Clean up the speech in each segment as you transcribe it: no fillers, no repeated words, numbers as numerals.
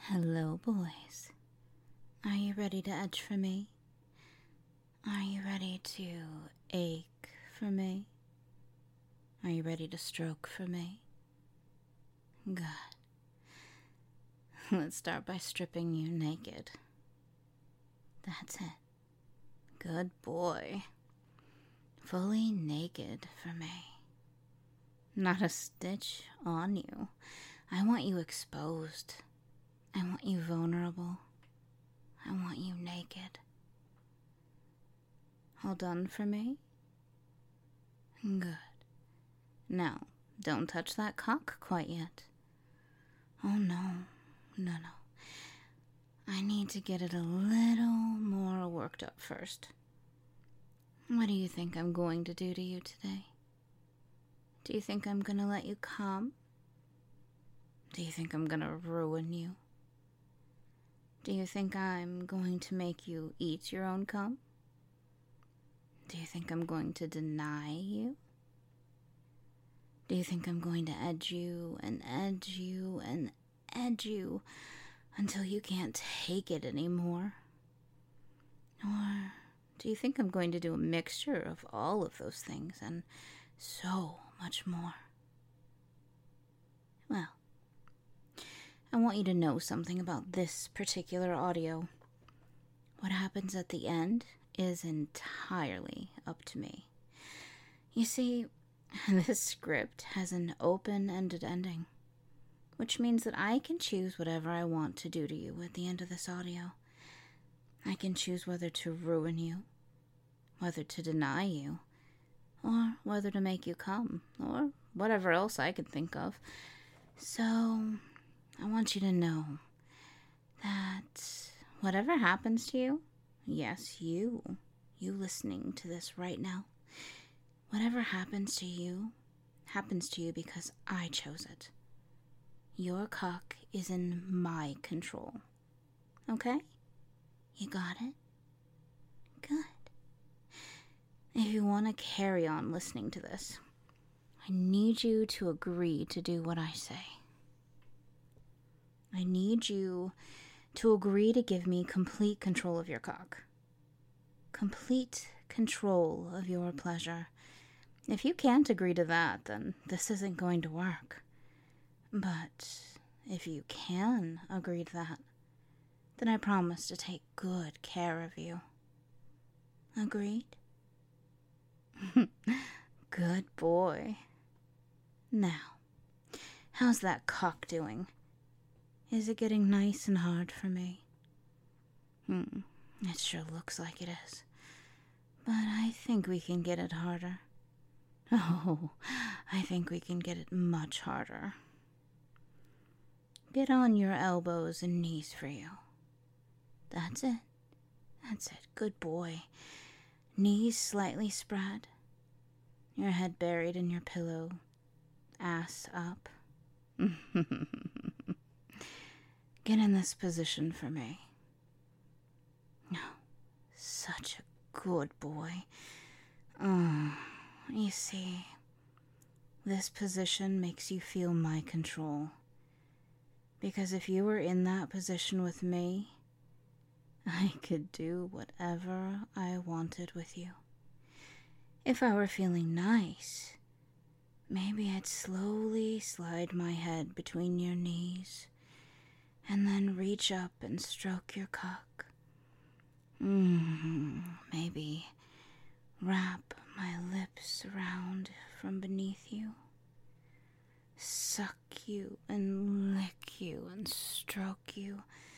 Hello, boys. Are you ready to edge for me? Are you ready to ache for me? Are you ready to stroke for me? Good. Let's start by stripping you naked. That's it. Good boy. Fully naked for me. Not a stitch on you. I want you exposed. I want you vulnerable. I want you naked. All done for me? Good. Now, don't touch that cock quite yet. Oh no. I need to get it a little more worked up first. What do you think I'm going to do to you today? Do you think I'm gonna let you come? Do you think I'm gonna ruin you? Do you think I'm going to make you eat your own cum? Do you think I'm going to deny you? Do you think I'm going to edge you and edge you and edge you until you can't take it anymore? Or do you think I'm going to do a mixture of all of those things and so much more? Well, I want you to know something about this particular audio. What happens at the end is entirely up to me. You see, this script has an open-ended ending, which means that I can choose whatever I want to do to you at the end of this audio. I can choose whether to ruin you, whether to deny you, or whether to make you come, or whatever else I can think of. So I want you to know that whatever happens to you, yes, you listening to this right now, whatever happens to you because I chose it. Your cock is in my control. Okay? You got it? Good. If you want to carry on listening to this, I need you to agree to do what I say. I need you to agree to give me complete control of your cock. Complete control of your pleasure. If you can't agree to that, then this isn't going to work. But if you can agree to that, then I promise to take good care of you. Agreed? Good boy. Now, how's that cock doing? Is it getting nice and hard for me? It sure looks like it is. But I think we can get it harder. Oh, I think we can get it much harder. Get on your elbows and knees for you. That's it. Good boy. Knees slightly spread. Your head buried in your pillow. Ass up. Get in this position for me. Oh, such a good boy. You see, this position makes you feel my control. Because if you were in that position with me, I could do whatever I wanted with you. If I were feeling nice, maybe I'd slowly slide my head between your knees and then reach up and stroke your cock. Maybe wrap my lips around from beneath you. Suck you and lick you and stroke you.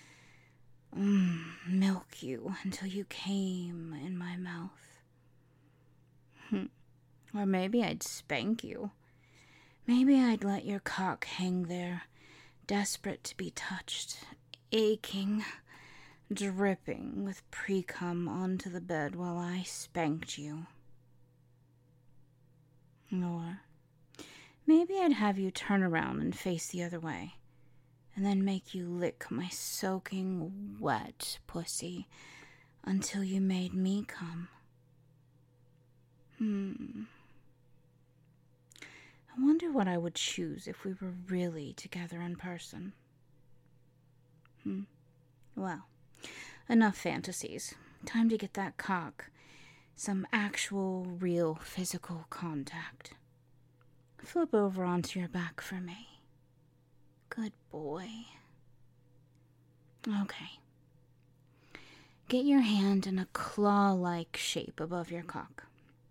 Milk you until you came in my mouth. Or maybe I'd spank you. Maybe I'd let your cock hang there, desperate to be touched, aching, dripping with pre-cum onto the bed while I spanked you. Or maybe I'd have you turn around and face the other way, and then make you lick my soaking wet pussy until you made me come. I wonder what I would choose if we were really together in person. Well, enough fantasies. Time to get that cock some actual, real physical contact. Flip over onto your back for me. Good boy. Okay. Get your hand in a claw-like shape above your cock.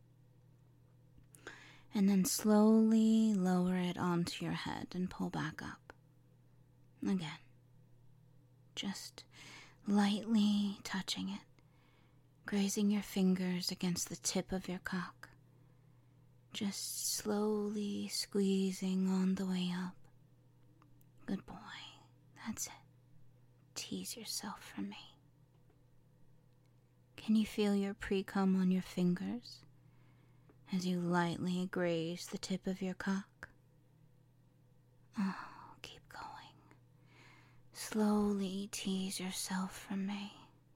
And then slowly lower it onto your head and pull back up. Again. Just lightly touching it, grazing your fingers against the tip of your cock. Just slowly squeezing on the way up. Good boy. That's it. Tease yourself for me. Can you feel your pre-cum on your fingers as you lightly graze the tip of your cock? Oh, keep going. Slowly tease yourself for me.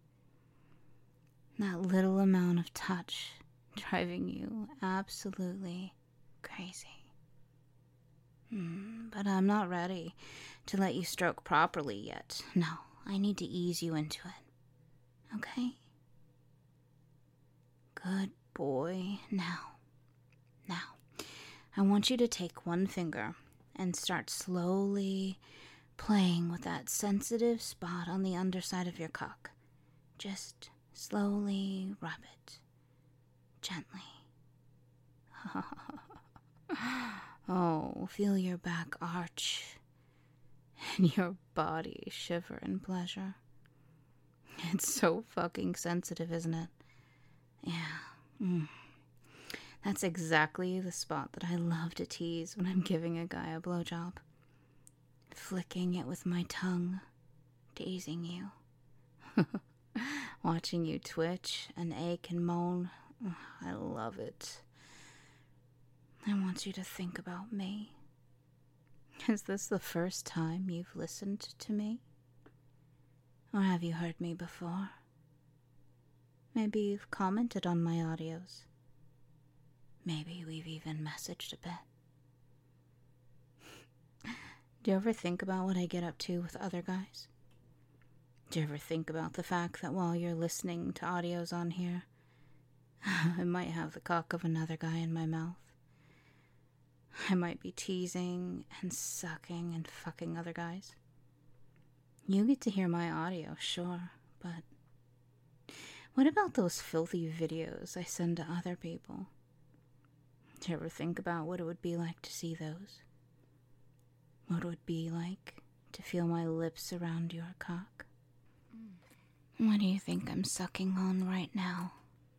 That little amount of touch driving you absolutely crazy. But I'm not ready to let you stroke properly yet. No, I need to ease you into it. Okay? Good boy. Now, I want you to take one finger and start slowly playing with that sensitive spot on the underside of your cock. Just slowly rub it. Gently. Oh, feel your back arch and your body shiver in pleasure. It's so fucking sensitive, isn't it? Yeah. That's exactly the spot that I love to tease when I'm giving a guy a blowjob. Flicking it with my tongue, teasing you. Watching you twitch and ache and moan. I love it. I want you to think about me. Is this the first time you've listened to me? Or have you heard me before? Maybe you've commented on my audios. Maybe we've even messaged a bit. Do you ever think about what I get up to with other guys? Do you ever think about the fact that while you're listening to audios on here, I might have the cock of another guy in my mouth? I might be teasing and sucking and fucking other guys. You get to hear my audio, sure, but what about those filthy videos I send to other people? Do you ever think about what it would be like to see those? What it would be like to feel my lips around your cock? What do you think I'm sucking on right now?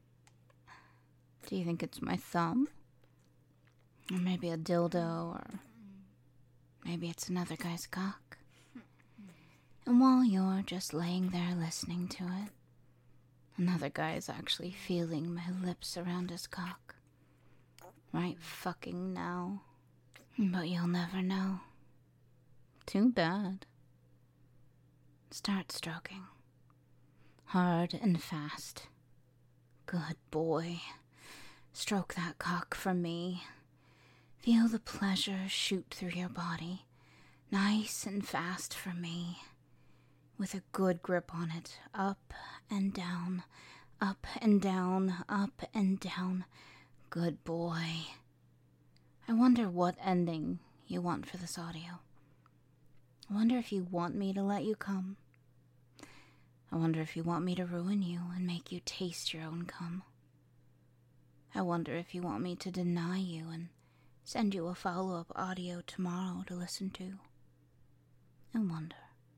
Do you think it's my thumb? Or maybe a dildo, or maybe it's another guy's cock? And while you're just laying there listening to it, another guy is actually feeling my lips around his cock. Right fucking now. But you'll never know. Too bad. Start stroking. Hard and fast. Good boy. Stroke that cock for me. Feel the pleasure shoot through your body. Nice and fast for me. With a good grip on it. Up and down. Up and down. Up and down. Good boy. I wonder what ending you want for this audio. I wonder if you want me to let you come. I wonder if you want me to ruin you and make you taste your own cum. I wonder if you want me to deny you and send you a follow-up audio tomorrow to listen to. I wonder.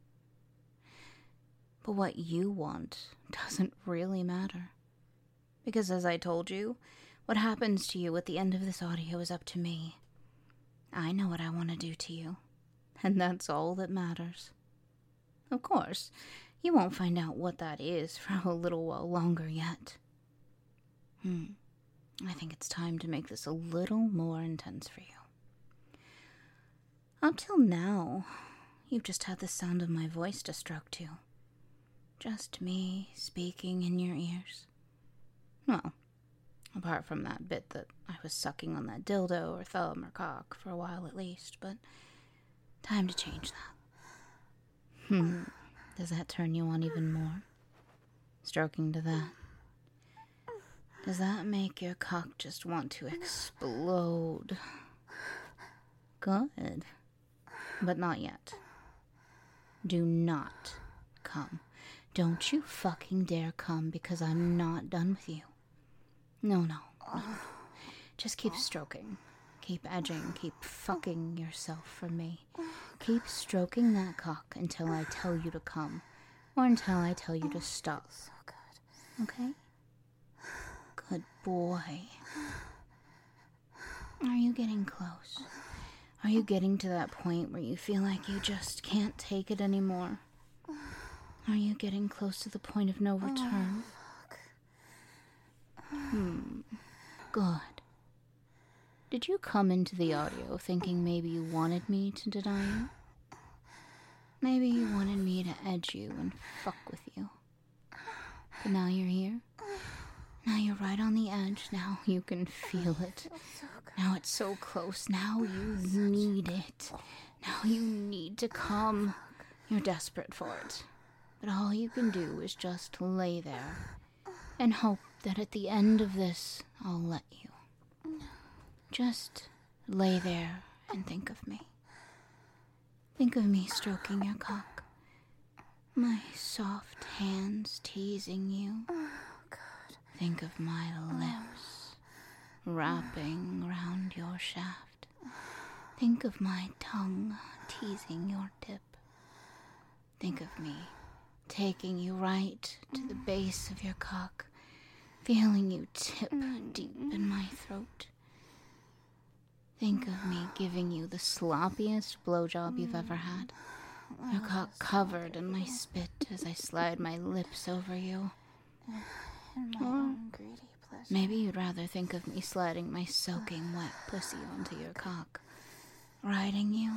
But what you want doesn't really matter. Because as I told you, what happens to you at the end of this audio is up to me. I know what I want to do to you. And that's all that matters. Of course, you won't find out what that is for a little while longer yet. I think it's time to make this a little more intense for you. Up till now, you've just had the sound of my voice to stroke to. Just me speaking in your ears. Well, apart from that bit that I was sucking on that dildo or thumb or cock for a while at least, but time to change that. Does that turn you on even more? Stroking to that. Does that make your cock just want to explode? Good. But not yet. Do not come. Don't you fucking dare come, because I'm not done with you. No. Just keep stroking. Keep edging. Keep fucking yourself for me. Keep stroking that cock until I tell you to come. Or until I tell you to stop. So good. Okay? Good boy. Are you getting close? Are you getting to that point where you feel like you just can't take it anymore? Are you getting close to the point of no return? Good. Did you come into the audio thinking maybe you wanted me to deny you? Maybe you wanted me to edge you and fuck with you. But now you're here. Now you're right on the edge. Now you can feel it. Now it's so close. Now you need it. Now you need to come. You're desperate for it. But all you can do is just lay there and hope that at the end of this, I'll let you. Just lay there and think of me. Think of me stroking your cock. My soft hands teasing you. Think of my lips wrapping around your shaft. Think of my tongue teasing your tip. Think of me taking you right to the base of your cock, feeling you tip deep in my throat. Think of me giving you the sloppiest blowjob you've ever had. Your cock covered in my spit as I slide my lips over you. Or maybe you'd rather think of me sliding my soaking wet pussy onto your cock, riding you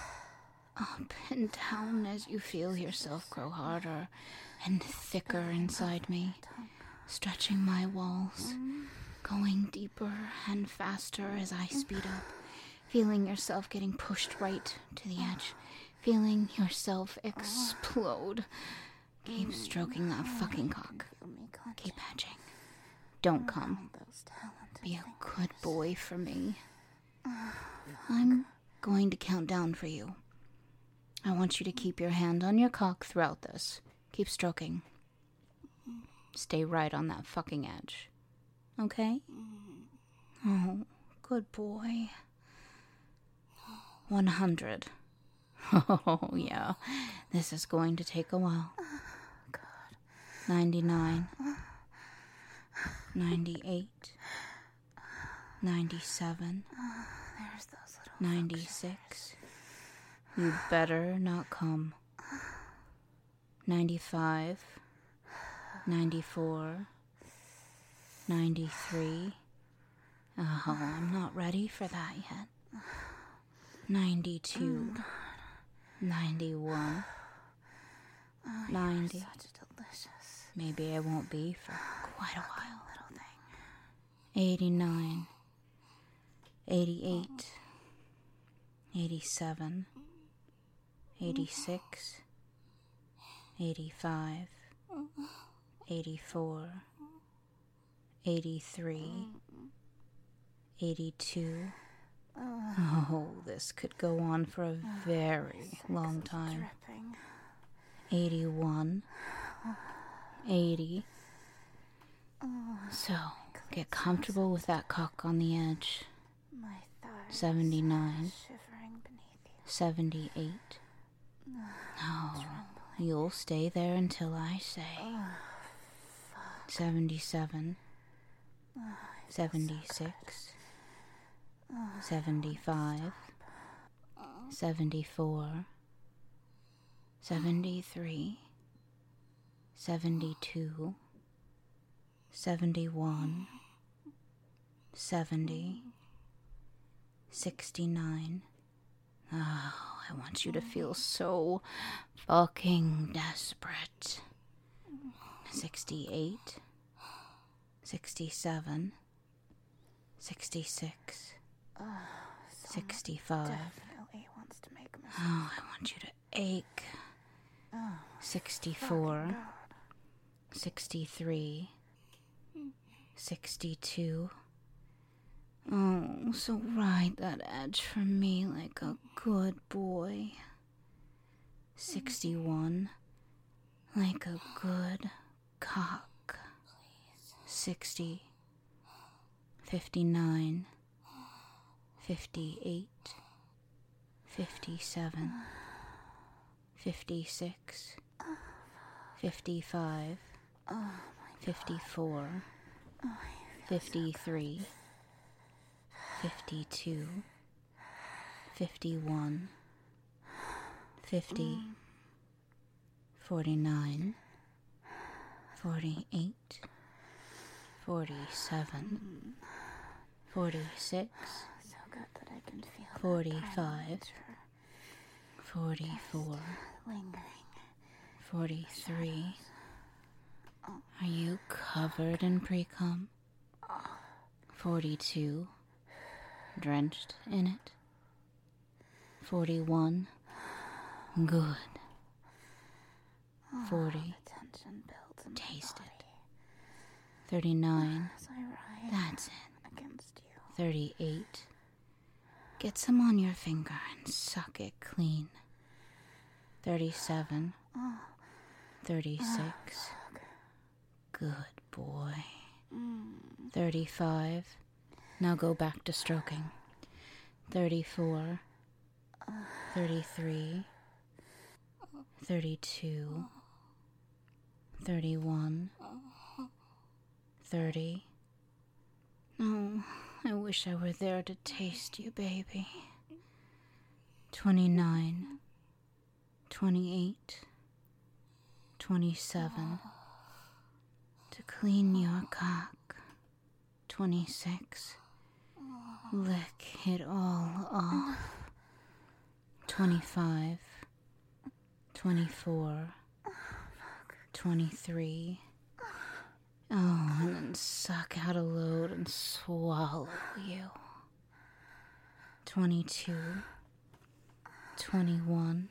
up and down as you feel yourself grow harder and thicker inside me, stretching my walls, going deeper and faster as I speed up, feeling yourself getting pushed right to the edge, feeling yourself explode. Keep stroking that fucking cock. Keep edging. Don't come. Be a good boy for me. I'm going to count down for you. I want you to keep your hand on your cock throughout this. Keep stroking. Stay right on that fucking edge. Okay? Oh, good boy. 100. Oh, yeah. This is going to take a while. 99. 98. 97. 96. You better not come. 95. 94. 93. Oh, I'm not ready for that yet. 92. 91. 90. Maybe I won't be for quite a while. 89. 88. 87. 86. 85. 84. 83. 82. Oh, this could go on for a very long time. 81. 80. So, get comfortable with that cock on the edge. 79. 78. Oh, you'll stay there until I say. 77. 76. 75. 74. 73. 72. 71. 70. 69. Oh, I want you to feel so fucking desperate. 68. 67. 66. 65. Definitely wants to make a mistake. Oh, I want you to ache. 64, 63, 62. Oh, so ride that edge for me like a good boy. 61, like a good cock. 60, 59, 58, 57, 56, 55, 54, 53, 52, 51, 50, 49, 48, 47, 46, So good that I can feel 45, 44, lingering. 43. Are you covered in pre-cum? 42. Drenched in it. 41. Good. 40. The tension builds in Taste my body it. 39. as I ride That's it. against you. 38. Get some on your finger and suck it clean. 37. 36. Good boy. 35. Now go back to stroking. 34. 33. 32. 31. 30. Oh, I wish I were there to taste you, baby. 29. 28. 27. To clean your cock. 26. Lick it all off. 25. 24. 23. Oh, and then suck out a load and swallow you. 22. 21.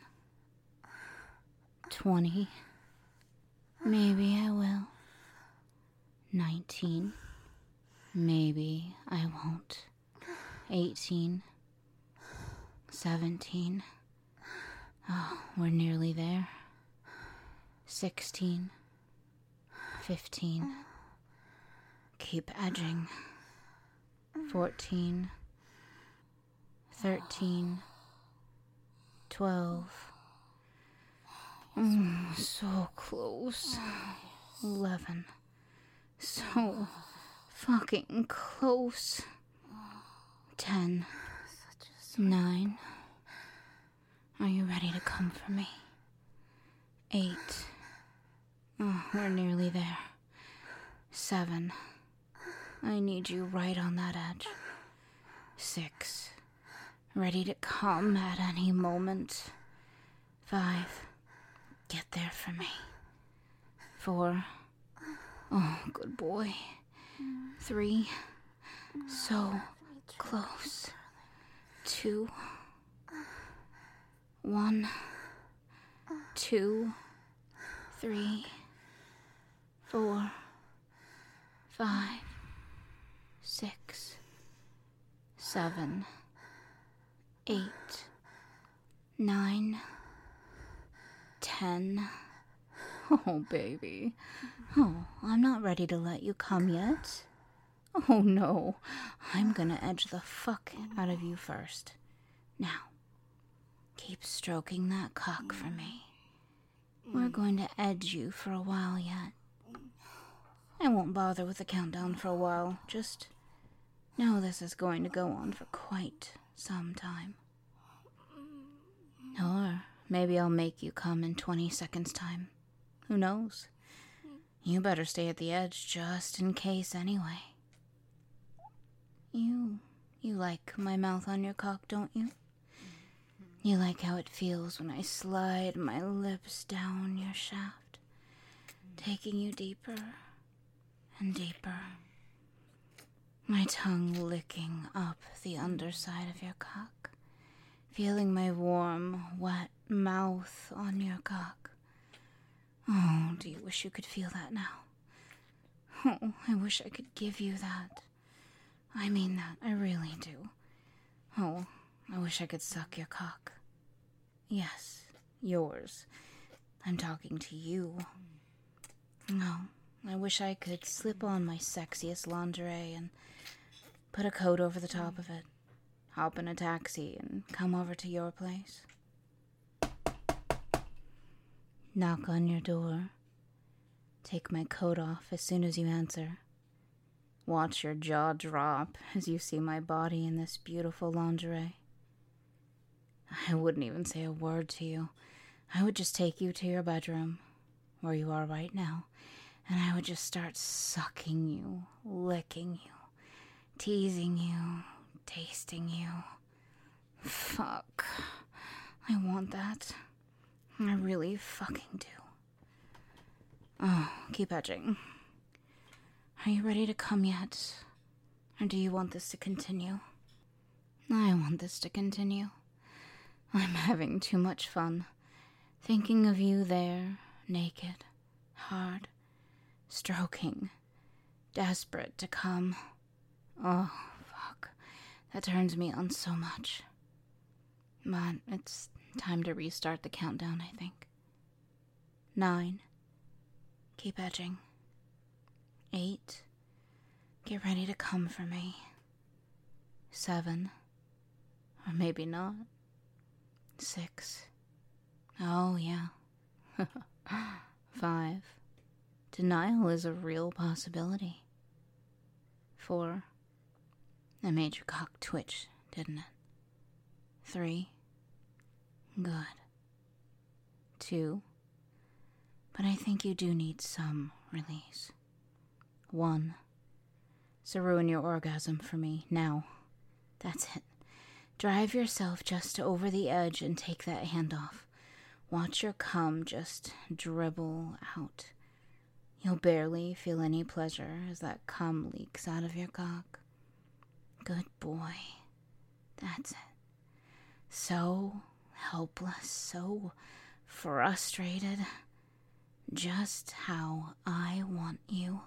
20. Maybe I will. 19. Maybe I won't. 18. 17. Oh, we're nearly there. 16. 15. Keep edging. 14. 13. 12. So close. 11. So fucking close. 10. 9. Are you ready to come for me? 8. Oh, we're nearly there. 7. I need you right on that edge. 6. Ready to come at any moment. 5. Get there for me. 4. Oh, good boy. 3. So close. 2. 1. 2. 3. 4. 5. 6. 7. 8. 9. 10. Oh, baby. Oh, I'm not ready to let you come yet. Oh, no. I'm gonna edge the fuck out of you first. Now, keep stroking that cock for me. We're going to edge you for a while yet. I won't bother with the countdown for a while. Just know this is going to go on for quite some time. Or maybe I'll make you come in 20 seconds' time. Who knows? You better stay at the edge just in case anyway. You like my mouth on your cock, don't you? You like how it feels when I slide my lips down your shaft, taking you deeper and deeper. My tongue licking up the underside of your cock, feeling my warm, wet mouth on your cock. do you wish you could feel that now? Oh, I wish I could give you that. I mean that, I really do. Oh, I wish I could suck your cock. Yes, yours. I'm talking to you. No, I wish I could slip on my sexiest lingerie and put a coat over the top of it, hop in a taxi, and come over to your place. Knock on your door. Take my coat off as soon as you answer. Watch your jaw drop as you see my body in this beautiful lingerie. I wouldn't even say a word to you. I would just take you to your bedroom, where you are right now, and I would just start sucking you, licking you, teasing you, tasting you. Fuck. I want that. I really fucking do. Oh, keep edging. Are you ready to come yet? Or do you want this to continue? I want this to continue. I'm having too much fun. Thinking of you there, naked, hard, stroking, desperate to come. Oh, fuck. That turns me on so much. But it's time to restart the countdown, I think. 9. Keep edging. 8. Get ready to come for me. 7. Or maybe not. 6. Oh, yeah. 5. Denial is a real possibility. 4. I made your cock twitch, didn't it? 3. Good. 2. But I think you do need some release. 1. So ruin your orgasm for me, now. That's it. Drive yourself just over the edge and take that hand off. Watch your cum just dribble out. You'll barely feel any pleasure as that cum leaks out of your cock. Good boy. That's it. So helpless, so frustrated. Just how I want you.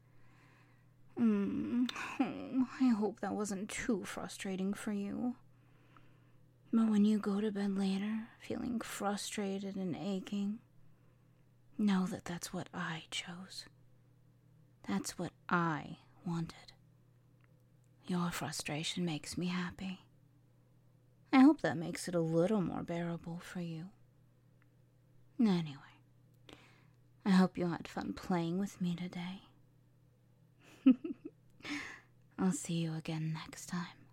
I hope that wasn't too frustrating for you. But when you go to bed later, feeling frustrated and aching, know that that's what I chose. That's what I wanted. Your frustration makes me happy. I hope that makes it a little more bearable for you. Anyway, I hope you had fun playing with me today. I'll see you again next time.